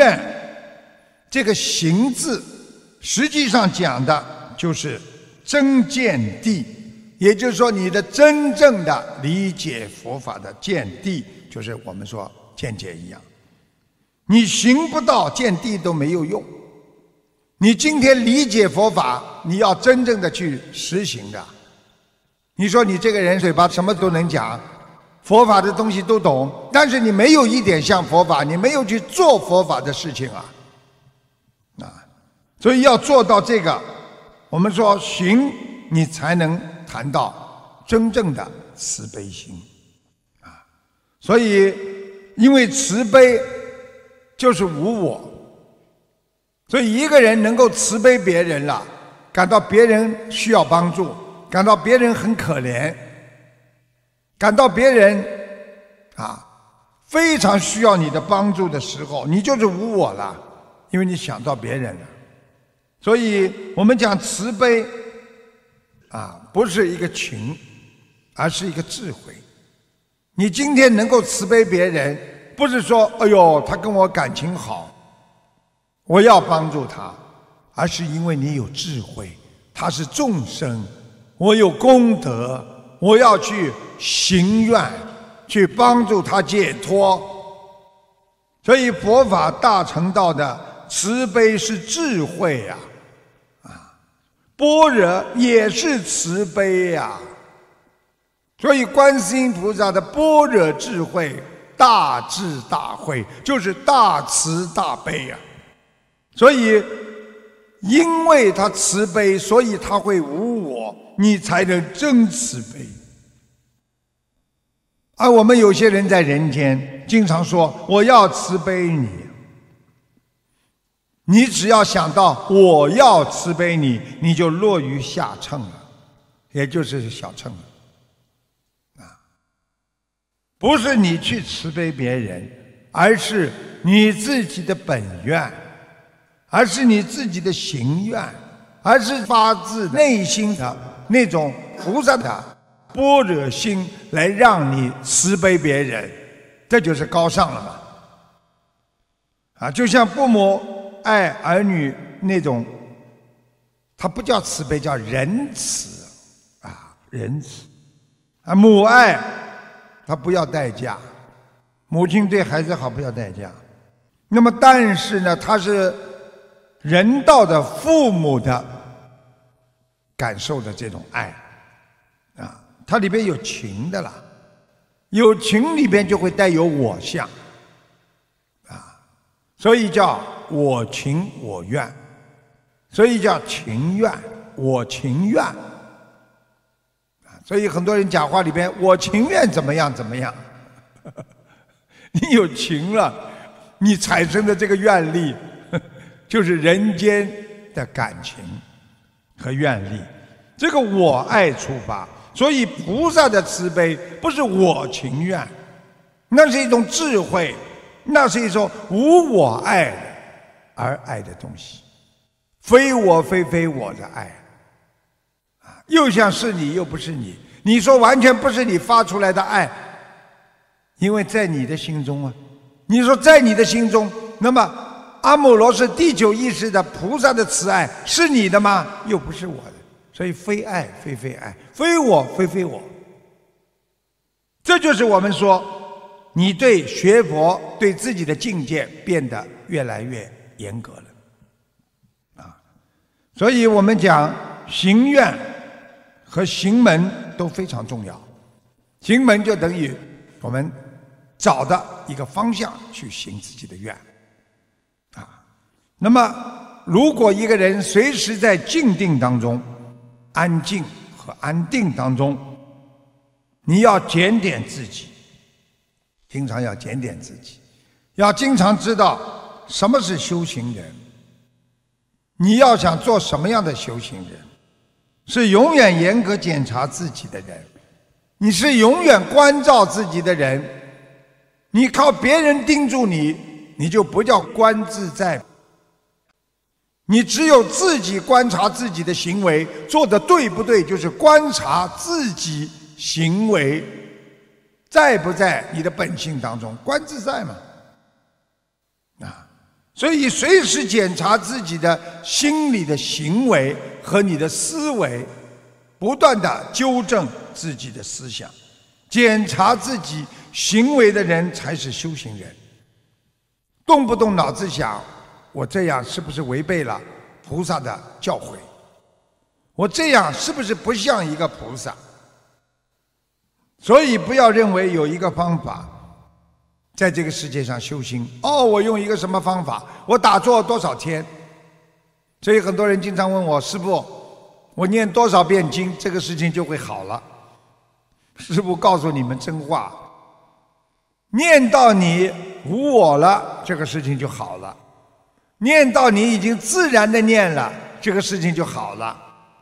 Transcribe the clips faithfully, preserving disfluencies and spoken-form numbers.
愿这个行字，实际上讲的就是真见地，也就是说你的真正的理解佛法的见地，就是我们说见解一样。你行不到见地都没有用。你今天理解佛法，你要真正的去实行的。你说你这个人嘴巴什么都能讲，佛法的东西都懂，但是你没有一点像佛法，你没有去做佛法的事情啊。啊，所以要做到这个，我们说行，你才能谈到真正的慈悲心啊。所以，因为慈悲就是无我，所以一个人能够慈悲别人了，感到别人需要帮助，感到别人很可怜，感到别人啊非常需要你的帮助的时候，你就是无我了，因为你想到别人了。所以我们讲慈悲啊，不是一个情，而是一个智慧。你今天能够慈悲别人，不是说哎呦他跟我感情好，我要帮助他，而是因为你有智慧，他是众生，我有功德，我要去行愿，去帮助他解脱。所以佛法大乘道的慈悲是智慧呀，啊，般若也是慈悲呀。所以观世音菩萨的般若智慧大智大慧，就是大慈大悲呀。所以因为他慈悲，所以他会无我，你才能真慈悲。而我们有些人在人间经常说我要慈悲你，你只要想到我要慈悲你，你就落于下乘了，也就是小乘了。不是你去慈悲别人，而是你自己的本愿，而是你自己的行愿，而是发自内心的那种菩萨的般若心来让你慈悲别人，这就是高尚了嘛。啊，就像父母爱儿女那种，它不叫慈悲，叫仁慈啊，仁慈啊，母爱他不要代价，母亲对孩子好不要代价。那么但是呢，他是人道的父母的感受的这种爱啊，它里边有情的啦，有情里边就会带有我相啊，所以叫我情我愿，所以叫情愿，我情愿。所以很多人讲话里边我情愿怎么样怎么样，你有情了，你产生的这个愿力就是人间的感情和愿力，这个我爱出发。所以菩萨的慈悲不是我情愿，那是一种智慧，那是一种无我爱而爱的东西，非我非非我的爱，又像是你又不是你，你说完全不是你发出来的爱，因为在你的心中啊，你说在你的心中，那么阿姆罗是第九意识的菩萨的慈爱是你的吗？又不是我的，所以非爱非非爱，非我非非我。这就是我们说你对学佛对自己的境界变得越来越严格了啊。所以我们讲行愿和行门都非常重要，行门就等于我们找到一个方向去行自己的愿啊。那么如果一个人随时在静定当中，安静和安定当中，你要检点自己，经常要检点自己，要经常知道什么是修行人，你要想做什么样的修行人，是永远严格检查自己的人，你是永远关照自己的人。你靠别人盯住你，你就不叫观自在。你只有自己观察自己的行为做得对不对，就是观察自己行为在不在你的本性当中，观自在嘛。啊， 所以随时检查自己的心理的行为和你的思维，不断的纠正自己的思想。检查自己行为的人才是修行人。动不动脑子想，我这样是不是违背了菩萨的教诲？我这样是不是不像一个菩萨？所以不要认为有一个方法在这个世界上修心，哦，我用一个什么方法，我打坐多少天。所以很多人经常问我，师父，我念多少遍经，这个事情就会好了。师父告诉你们真话，念到你无我了，这个事情就好了；念到你已经自然的念了，这个事情就好了。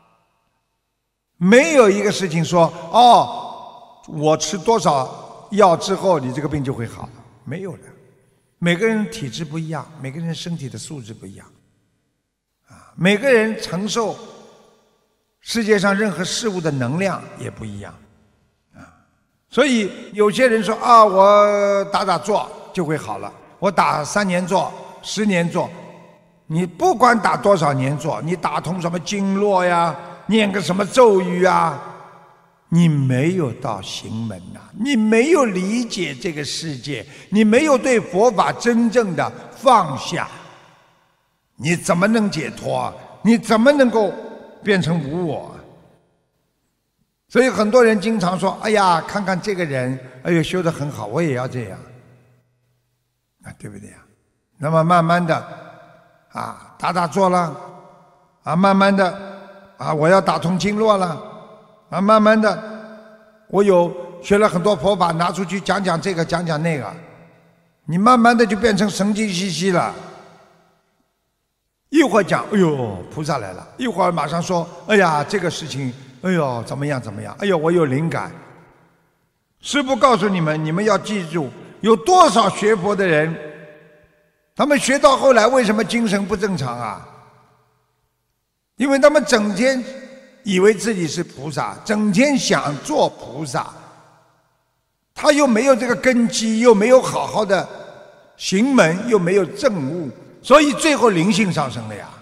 没有一个事情说，哦，我吃多少药之后，你这个病就会好。没有的，每个人体质不一样，每个人身体的素质不一样，啊，每个人承受世界上任何事物的能量也不一样，啊，所以有些人说啊，我打打坐就会好了，我打三年坐、十年坐，你不管打多少年坐，你打通什么经络呀，念个什么咒语啊，你没有到行门呐、啊，你没有理解这个世界，你没有对佛法真正的放下，你怎么能解脱啊？你怎么能够变成无我？所以很多人经常说，哎呀，看看这个人，哎呦，修得很好，我也要这样，啊，对不对呀？那么慢慢的啊，打打坐了，啊，慢慢的啊，我要打通经络了。啊，慢慢的，我有学了很多佛法，拿出去讲讲这个，讲讲那个，你慢慢的就变成神经兮兮了。一会儿讲，哎呦，菩萨来了；一会儿马上说，哎呀，这个事情，哎呦，怎么样怎么样？哎呦，我有灵感。师父告诉你们，你们要记住，有多少学佛的人，他们学到后来为什么精神不正常啊？因为他们整天以为自己是菩萨，整天想做菩萨，他又没有这个根基，又没有好好的行门，又没有证悟，所以最后灵性上升了呀。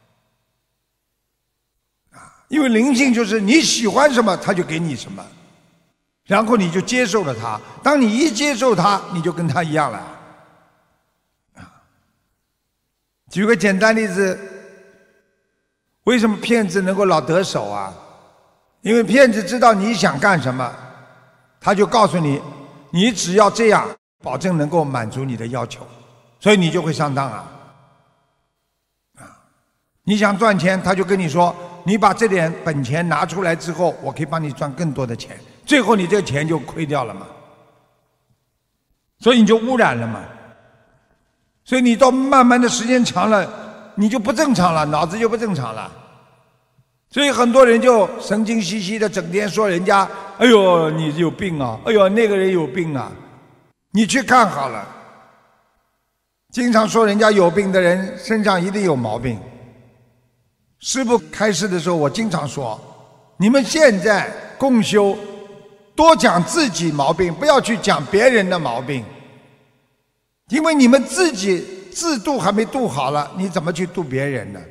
啊，因为灵性就是你喜欢什么，他就给你什么，然后你就接受了他。当你一接受他，你就跟他一样了。啊，举个简单例子。为什么骗子能够老得手啊？因为骗子知道你想干什么，他就告诉你，你只要这样，保证能够满足你的要求，所以你就会上当啊！啊，你想赚钱，他就跟你说，你把这点本钱拿出来之后，我可以帮你赚更多的钱，最后你这个钱就亏掉了嘛，所以你就污染了嘛。所以你到慢慢的时间长了，你就不正常了，脑子就不正常了，所以很多人就神经兮兮的，整天说人家，哎呦你有病啊，哎呦那个人有病啊，你去看好了，经常说人家有病的人身上一定有毛病。师父开示的时候，我经常说，你们现在共修，多讲自己毛病，不要去讲别人的毛病，因为你们自己自度还没度好了，你怎么去度别人呢？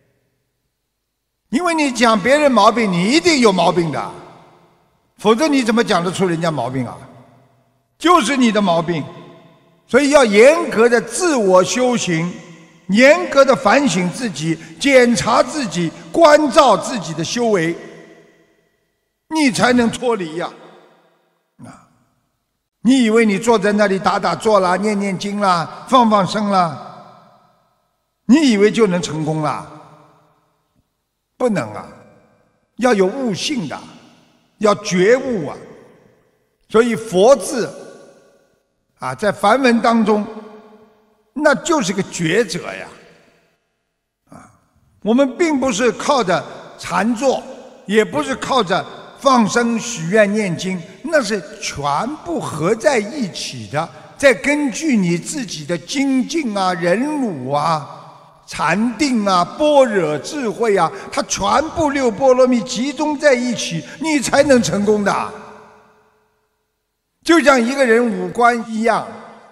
因为你讲别人毛病，你一定有毛病的，否则你怎么讲得出人家毛病啊？就是你的毛病。所以要严格的自我修行，严格的反省自己，检查自己，关照自己的修为，你才能脱离呀。啊，你以为你坐在那里打打坐啦，念念经啦，放放生啦，你以为就能成功啦？不能啊，要有悟性的，要觉悟啊。所以佛字啊，在梵文当中，那就是个抉择呀。啊，我们并不是靠着禅坐，也不是靠着放生、许愿、念经，那是全部合在一起的。再根据你自己的精进啊、忍辱啊、禅定啊、般若智慧啊，它全部六波罗蜜集中在一起，你才能成功的。就像一个人五官一样，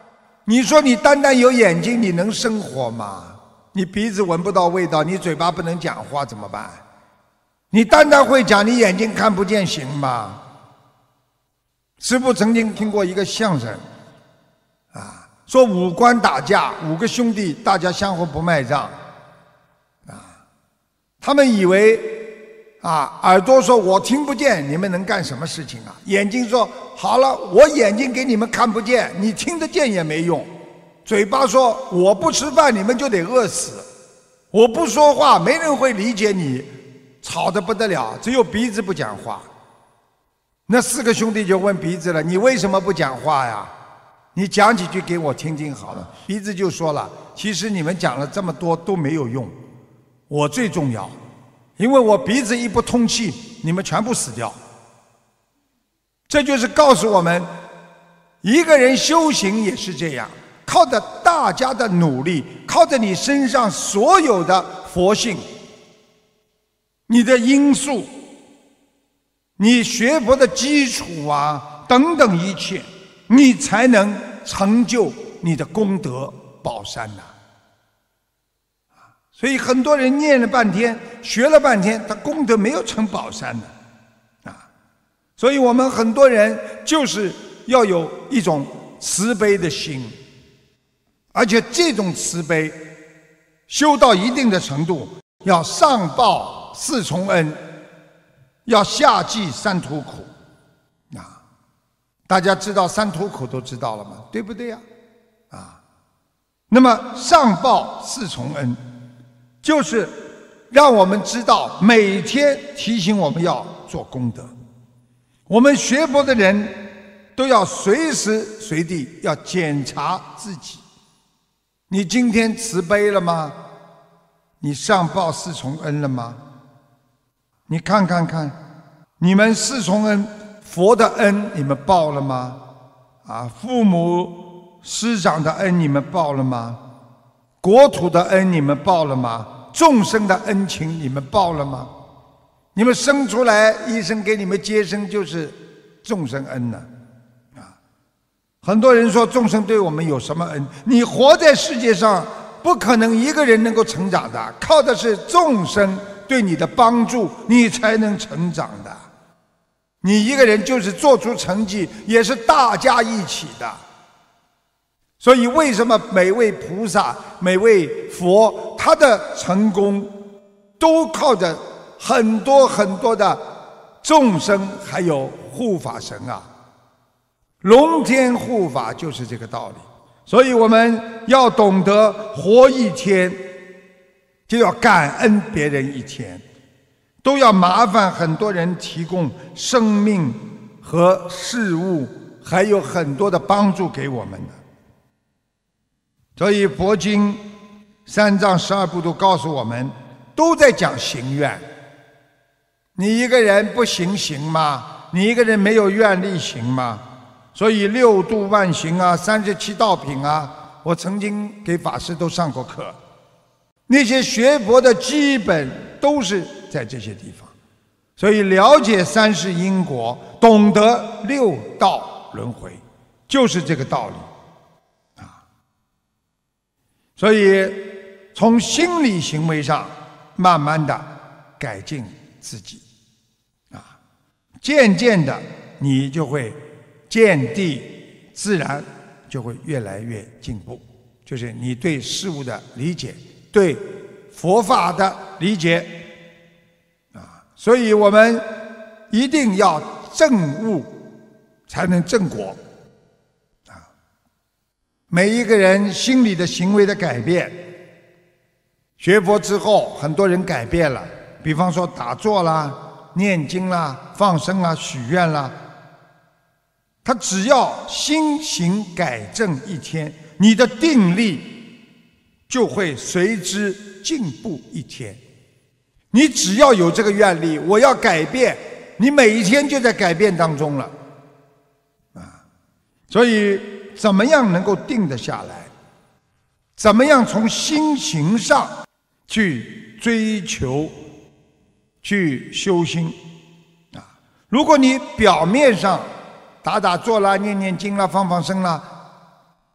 你说你单单有眼睛，你能生活吗？你鼻子闻不到味道，你嘴巴不能讲话怎么办？你单单会讲，你眼睛看不见行吗？师父曾经听过一个相声，啊，说五官打架，五个兄弟大家相互不卖账，啊，他们以为啊，耳朵说我听不见，你们能干什么事情啊？眼睛说好了，我眼睛给你们看不见，你听得见也没用。嘴巴说我不吃饭，你们就得饿死。我不说话，没人会理解你，吵得不得了。只有鼻子不讲话。那四个兄弟就问鼻子了：“你为什么不讲话呀？你讲几句给我听听好了。”鼻子就说了：“其实你们讲了这么多都没有用，我最重要，因为我鼻子一不通气，你们全部死掉。”这就是告诉我们，一个人修行也是这样，靠着大家的努力，靠着你身上所有的佛性，你的因素，你学佛的基础啊，等等一切，你才能成就你的功德宝山呐、啊。所以很多人念了半天，学了半天，他功德没有成宝山的啊。所以我们很多人就是要有一种慈悲的心，而且这种慈悲修到一定的程度，要上报四重恩，要下济三途苦啊！大家知道三途苦都知道了吗？对不对呀？啊，那么上报四重恩，就是让我们知道每天提醒我们要做功德。我们学佛的人都要随时随地要检查自己：你今天慈悲了吗？你上报四重恩了吗？你看看看，你们四重恩，佛的恩你们报了吗？啊，父母师长的恩你们报了吗？国土的恩你们报了吗？众生的恩情你们报了吗？你们生出来，医生给你们接生就是众生恩呢。啊，很多人说众生对我们有什么恩？你活在世界上，不可能一个人能够成长的，靠的是众生对你的帮助，你才能成长的。你一个人就是做出成绩，也是大家一起的。所以为什么每位菩萨、每位佛，他的成功都靠着很多很多的众生，还有护法神啊，龙天护法就是这个道理。所以我们要懂得活一天，就要感恩别人一天，都要麻烦很多人提供生命和事物，还有很多的帮助给我们的。所以佛经三藏十二部都告诉我们，都在讲行愿。你一个人不行行吗？你一个人没有愿力行吗？所以六度万行啊，三十七道品啊，我曾经给法师都上过课。那些学佛的基本都是在这些地方。所以了解三世因果，懂得六道轮回，就是这个道理啊。所以从心理行为上慢慢的改进自己啊，渐渐的你就会见地自然就会越来越进步，就是你对事物的理解，对佛法的理解啊。所以我们一定要证悟，才能正果啊。每一个人心里的行为的改变，学佛之后，很多人改变了，比方说打坐啦、念经啦、放生啦、许愿啦。他只要心行改正一天，你的定力就会随之进步一天。你只要有这个愿力，我要改变，你每一天就在改变当中了啊。所以怎么样能够定得下来？怎么样从心行上去追求、去修心啊？如果你表面上打打坐啦、念念经啦、放放生啦，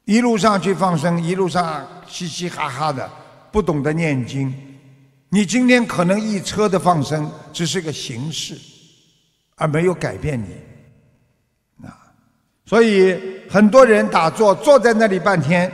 一路上去放生，一路上嘻嘻哈哈的，不懂得念经。你今天可能一车的放生只是个形式，而没有改变你。啊，所以很多人打坐坐在那里半天，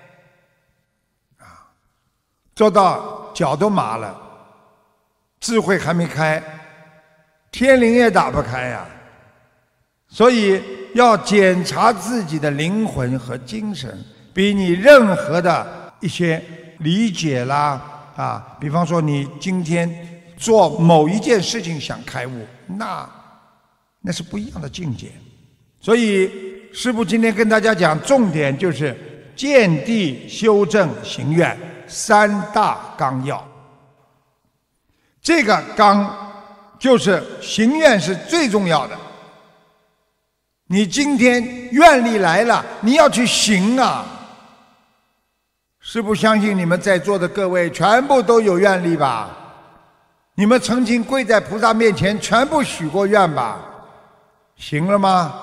啊，坐到脚都麻了，智慧还没开，天灵也打不开呀。所以要检查自己的灵魂和精神，比你任何的一些理解啦啊，比方说你今天做某一件事情想开悟，那那是不一样的境界。所以师父今天跟大家讲，重点就是见地修正行愿三大纲要。这个纲就是行愿是最重要的。你今天愿力来了，你要去行啊！师父相信你们在座的各位全部都有愿力吧？你们曾经跪在菩萨面前，全部许过愿吧？行了吗？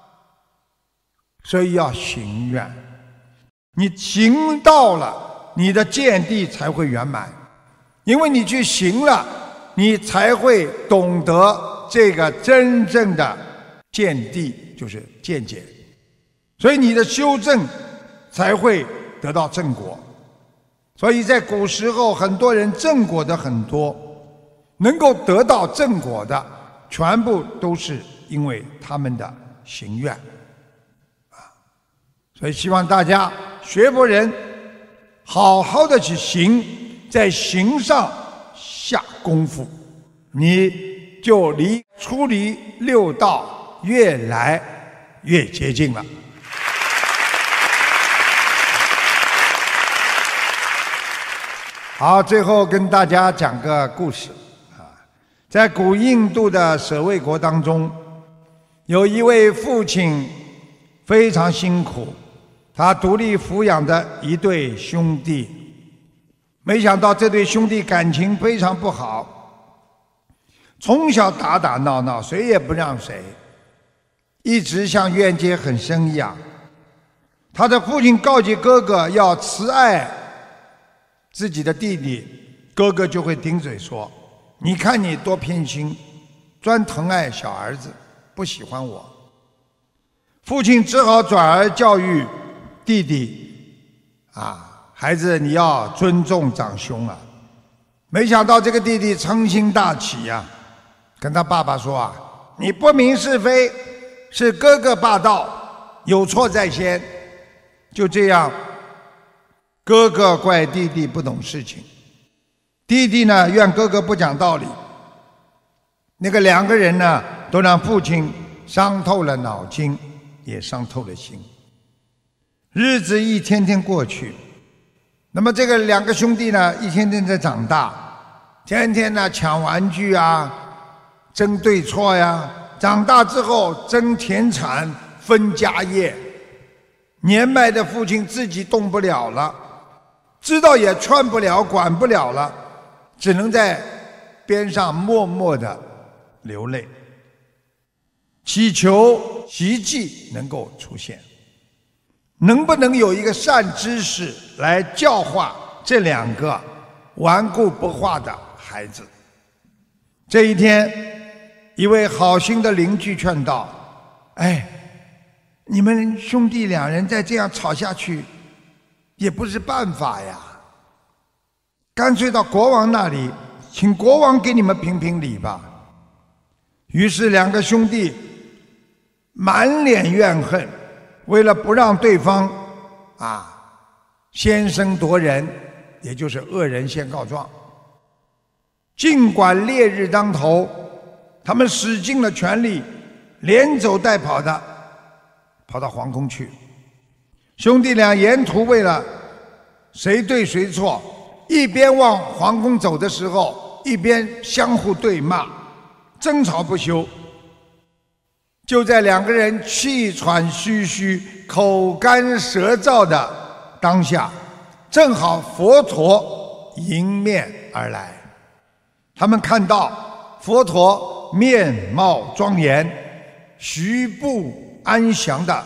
所以要行愿。你行到了，你的见地才会圆满，因为你去行了，你才会懂得这个真正的见地，就是见解，所以你的修正才会得到正果。所以在古时候，很多人正果的很多，能够得到正果的，全部都是因为他们的行愿啊。所以希望大家学佛人好好的去行，在行上下功夫，你就离出离六道越来越接近了。好，最后跟大家讲个故事啊，在古印度的舍卫国当中，有一位父亲非常辛苦，他独立抚养的一对兄弟，没想到这对兄弟感情非常不好，从小打打闹闹，谁也不让谁，一直像怨结很深一样。他的父亲告诫哥哥要慈爱自己的弟弟，哥哥就会顶嘴说：“你看你多偏心，专疼爱小儿子，不喜欢我。”父亲只好转而教育弟弟：“啊，孩子，你要尊重长兄啊！”没想到这个弟弟嗔心大起呀、啊，跟他爸爸说：“啊，你不明是非，是哥哥霸道，有错在先。”就这样，哥哥怪弟弟不懂事情，弟弟呢怨哥哥不讲道理。那个两个人呢，都让父亲伤透了脑筋，也伤透了心。日子一天天过去，那么这个两个兄弟呢，一天天在长大，天天呢抢玩具啊，争对错呀。长大之后争田产、分家业，年迈的父亲自己动不了了，知道也劝不了、管不了了，只能在边上默默地流泪，祈求奇迹能够出现。能不能有一个善知识来教化这两个顽固不化的孩子？这一天，一位好心的邻居劝道：“哎，你们兄弟两人再这样吵下去，也不是办法呀。干脆到国王那里，请国王给你们评评理吧。”于是两个兄弟满脸怨恨，为了不让对方啊先声夺人，也就是恶人先告状，尽管烈日当头，他们使尽了全力，连走带跑的跑到皇宫去。兄弟俩沿途为了谁对谁错，一边往皇宫走的时候，一边相互对骂，争吵不休。就在两个人气喘吁吁、口干舌燥的当下，正好佛陀迎面而来。他们看到佛陀面貌庄严，徐步安详地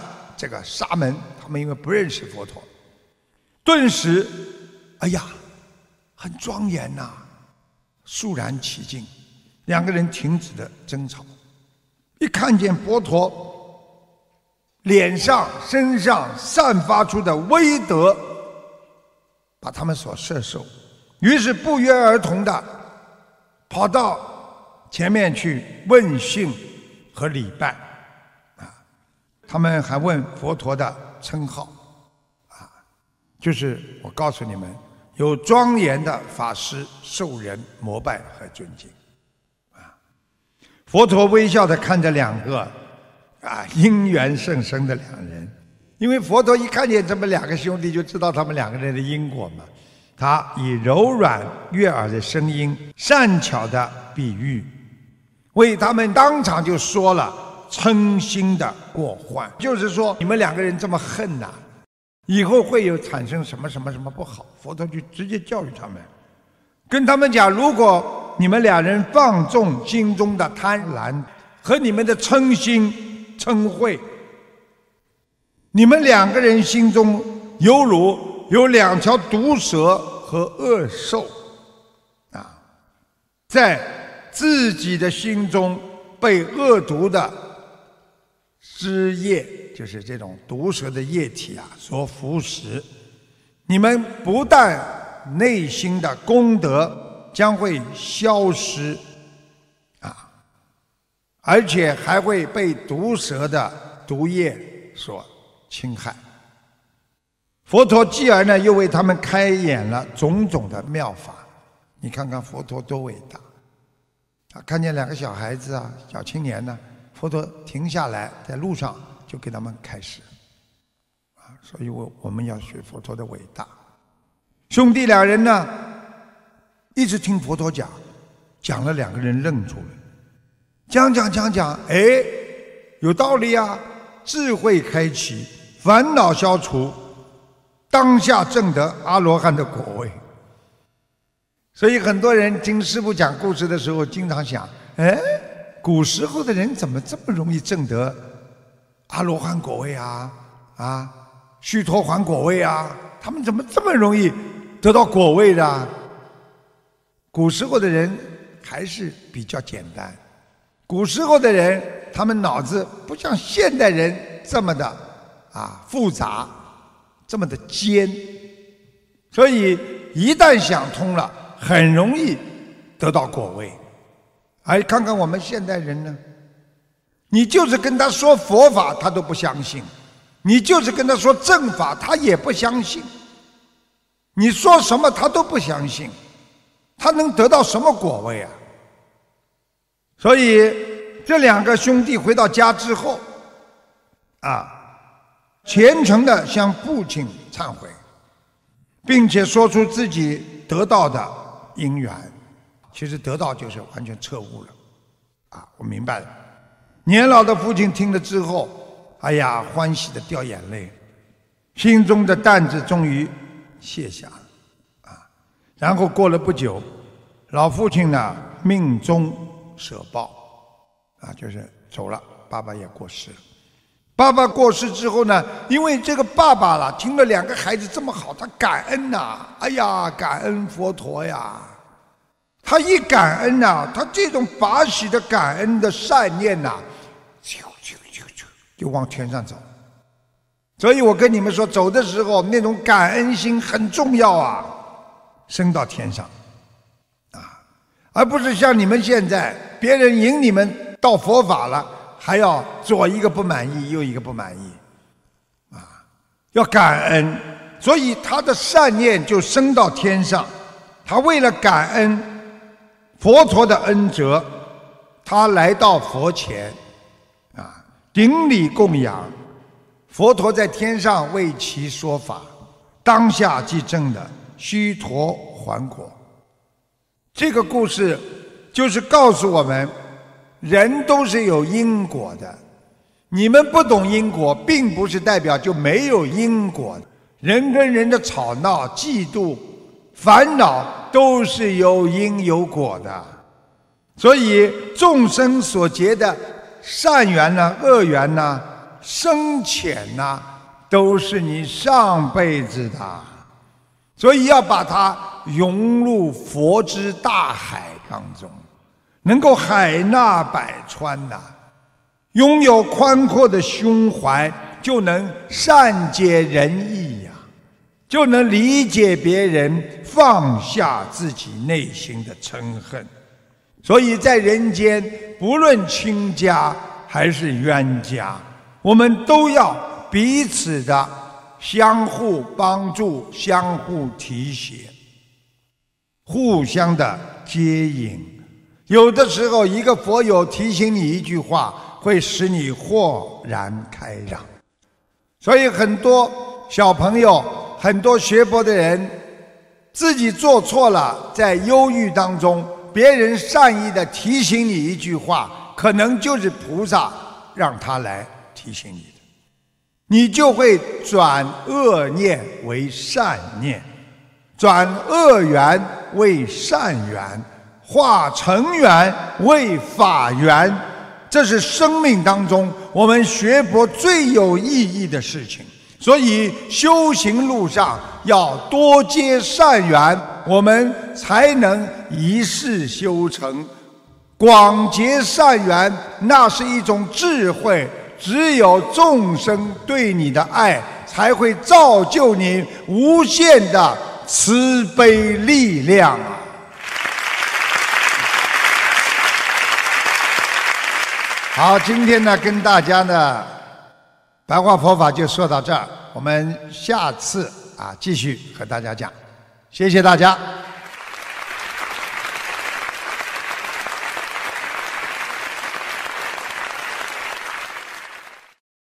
这个沙门，他们因为不认识佛陀，顿时，哎呀，很庄严呐、啊，肃然起敬，两个人停止了争吵，一看见佛陀脸上、身上散发出的威德，把他们所摄受，于是不约而同的跑到前面去问讯和礼拜啊。他们还问佛陀的称号啊，就是我告诉你们，有庄严的法师受人膜拜和尊敬啊。佛陀微笑的看着两个啊因缘甚深的两人，因为佛陀一看见这么两个兄弟，就知道他们两个人的因果嘛。他以柔软悦耳的声音，善巧的比喻，为他们当场就说了嗔心的过患，就是说你们两个人这么恨呐、啊，以后会有产生什么什么什么不好。佛陀就直接教育他们，跟他们讲，如果你们两人放纵心中的贪婪和你们的嗔心嗔恚，你们两个人心中犹如有两条毒蛇和恶兽啊，在自己的心中被恶毒的汁液，就是这种毒蛇的液体啊所腐蚀，你们不但内心的功德将会消失啊，而且还会被毒蛇的毒液所侵害。佛陀继而呢，又为他们开演了种种的妙法。你看看佛陀多伟大！啊，看见两个小孩子啊，小青年呢，佛陀停下来，在路上就给他们开示。啊，所以我我们要学佛陀的伟大。兄弟两人呢，一直听佛陀讲，讲了两个人愣住了，讲讲讲讲，哎，有道理啊，智慧开启，烦恼消除。当下证得阿罗汉的果位。所以很多人听师父讲故事的时候，经常想，哎，古时候的人怎么这么容易证得阿罗汉果位啊？啊，须陀洹果位啊？他们怎么这么容易得到果位的啊？古时候的人还是比较简单，古时候的人他们脑子不像现代人这么的啊复杂，这么的尖，所以一旦想通了，很容易得到果位。而看看我们现代人呢，你就是跟他说佛法，他都不相信；你就是跟他说正法，他也不相信。你说什么他都不相信，他能得到什么果位啊？所以这两个兄弟回到家之后，啊。虔诚地向父亲忏悔，并且说出自己得到的因缘。其实得到就是完全彻悟了啊！我明白了。年老的父亲听了之后，哎呀，欢喜地掉眼泪，心中的担子终于卸下了啊！然后过了不久，老父亲呢命中舍报啊，就是走了，爸爸也过世了。爸爸过世之后呢，因为这个爸爸了，听了两个孩子这么好，他感恩呐、啊，哎呀，感恩佛陀呀！他一感恩呐、啊，他这种法喜的感恩的善念呐、啊，就就就就就往天上走。所以我跟你们说，走的时候那种感恩心很重要啊，升到天上啊，而不是像你们现在，别人引你们到佛法了。还要左一个不满意，右一个不满意，啊，要感恩，所以他的善念就升到天上。他为了感恩佛陀的恩泽，他来到佛前，啊，顶礼供养。佛陀在天上为其说法，当下即证的须陀洹果。这个故事就是告诉我们。人都是有因果的，你们不懂因果，并不是代表就没有因果。人跟人的吵闹、嫉妒、烦恼都是有因有果的。所以众生所结的善缘呢、恶缘呢， 深浅呐、啊，都是你上辈子的，所以要把它融入佛之大海当中，能够海纳百川呐、啊，拥有宽阔的胸怀，就能善解人意呀、啊，就能理解别人，放下自己内心的嗔恨。所以在人间，不论亲家还是冤家，我们都要彼此的相互帮助，相互提携，互相的接引。有的时候一个佛友提醒你一句话，会使你豁然开朗。所以很多小朋友，很多学佛的人，自己做错了，在忧郁当中，别人善意的提醒你一句话，可能就是菩萨让他来提醒你的，你就会转恶念为善念，转恶缘为善缘，化成缘为法缘。这是生命当中我们学佛最有意义的事情。所以修行路上要多结善缘，我们才能一世修成。广结善缘，那是一种智慧，只有众生对你的爱，才会造就你无限的慈悲力量啊！好，今天呢，跟大家呢白话佛法就说到这儿，我们下次啊继续和大家讲，谢谢大家。